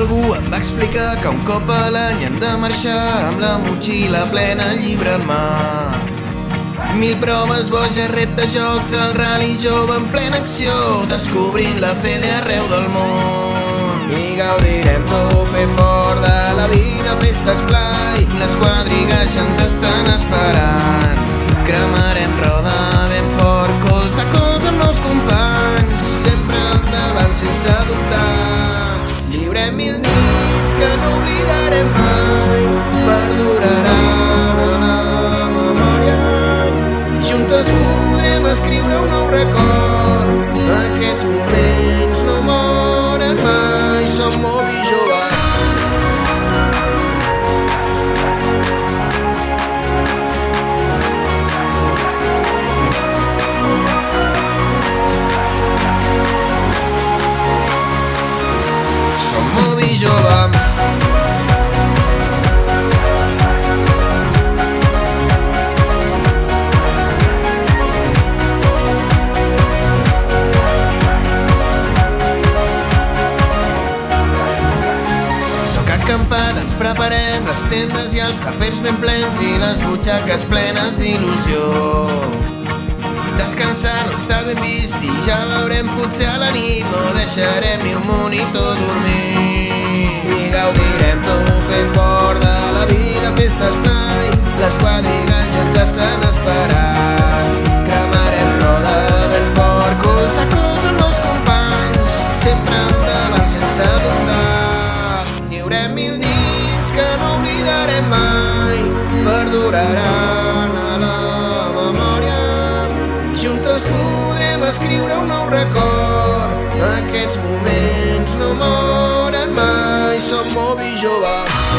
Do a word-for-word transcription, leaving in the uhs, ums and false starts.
algú em va explicar que un cop a l'any hem de marxar amb la motxilla plena, llibre en mà. Mil proves, boges, reptes, jocs, el rally jove en plena acció, descobrint la fe d'arreu del món. I gaudirem tope fort de la vida, festes, blai, les quadrigues ja ens estan esperant. Cremarem roda ben fort, colze a colze amb nous companys, sempre endavant sense dubtar. Lliurem mil nits que no oblidarem mai, perduraran a la memòria. Juntes podrem escriure un nou record, aquests moments no moren mai. Som Moby Jove. Som Moby Jove. Acampada ens preparem les tendes i els tapers ben plens i les butxaques plenes d'il·lusió. Descansar no està ben vist i ja veurem, potser a la nit no deixarem ni un monitor dormir. I gaudirem tope fort de la vida, festes, blai, les quadrigues ja ens estan esperant. Cremarem roda ben fort, colze a colze amb nous companys, sempre endavant sense dubtar. Lliurem mil nits que no oblidarem mai, perduraran a la memòria. Juntes podrem escriure un nou record, aquests moments no moren mai. Som Moby Jove.